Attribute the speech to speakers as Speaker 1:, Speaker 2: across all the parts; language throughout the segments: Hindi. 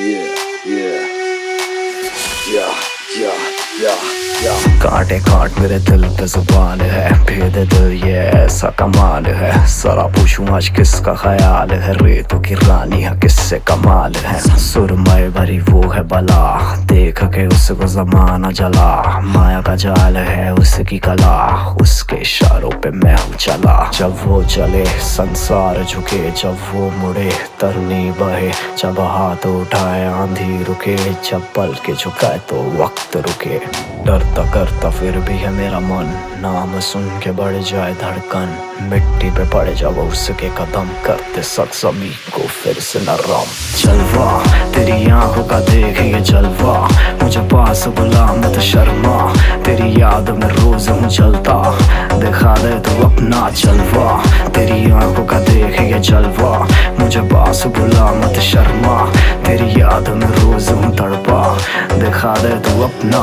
Speaker 1: कांटे कांट मेरे दिल पे जुबान है, भेद दिल ये ऐसा कमाल है। सारा पूछूं आज किसका ख्याल है, रेतों की रानी है किससे कमाल है। सुरमई भरी वो है बला, देख के उसको जमाना जला। माया का जाल है उसकी कला, उसके इशारों पे मैं हूँ चला। जब वो चले संसार झुके, जब वो मुड़े तरनी बहे। जब हाथ उठाए आंधी रुके, जब पल के झुकाए तो वक्त रुके। डरता करता फिर भी है मेरा मन, नाम सुन के बढ़ जाए धड़कन। मिट्टी पे पड़े जब उसके कदम, करते सक जमी को फिर से नरम। जलवा तेरी आंखों का देख ये जलवा, मुझे पास बुला मत शर्मा। तेरी याद में रोज हूँ जलता, दिखा दे तू अपना जलवा। तेरी आंखों का देख ये जलवा, मुझे पास बुला मत शर्मा। तेरी याद में रोज हूँ तड़पा, दिखा दे तू अपना।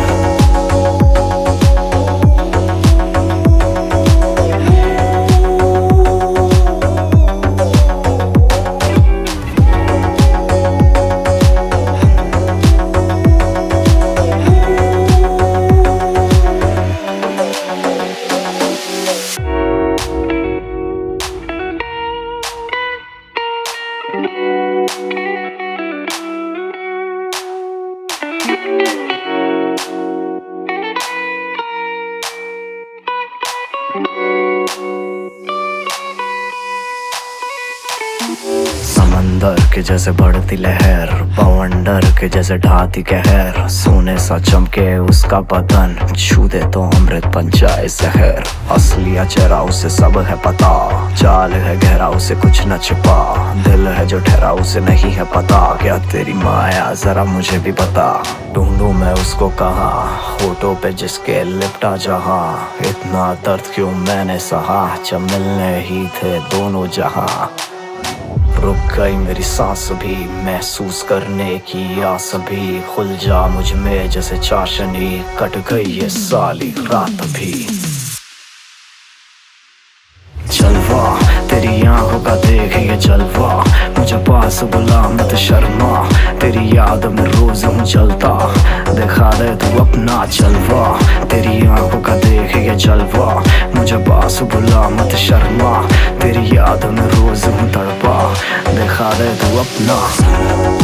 Speaker 1: समंदर के जैसे बढ़ती लहर, बवंडर के जैसे ढाती कहर। सोने सा चमके उसका बदन, छू दे तो अमृत बन जाए जहर। असली चेहरा उसे सब है पता, चाल है गहरा उसे कुछ न छिपा। दिल है जो ठहरा उसे नहीं है पता, क्या तेरी माया जरा मुझे भी बता। ढूंढूं मैं उसको कहाँ, होठों पे जिसके लिपटा जहां। इतना दर्द क्यों मैंने सहा, जब मिलने ही थे दोनों जहां। रुक गई मेरी सांस भी, महसूस करने की आस भी। खुल जा मुझ में जैसे चाशनी, कट गई ये साली रात भी। जलवा तेरी आंखों का देख ये जलवा, मुझे पास बुला मत शर्मा। तेरी याद में रोज हूँ जलता, दिखा दे तू अपना जलवा। तेरी आंखों का देख ये जलवा, मुझे पास बुला मत शर्मा। तेरी याद में रोज हूँ तड़पा, दिखा दे तू अपना।